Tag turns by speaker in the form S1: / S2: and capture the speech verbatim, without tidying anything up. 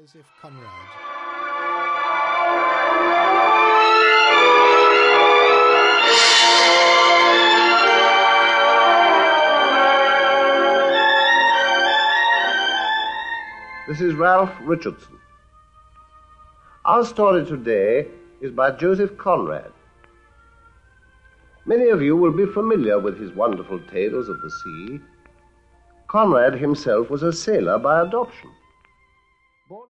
S1: Joseph Conrad.
S2: This is Ralph Richardson. Our story today is by Joseph Conrad. Many of you will be familiar with his wonderful tales of the sea. Conrad himself was a sailor by adoption.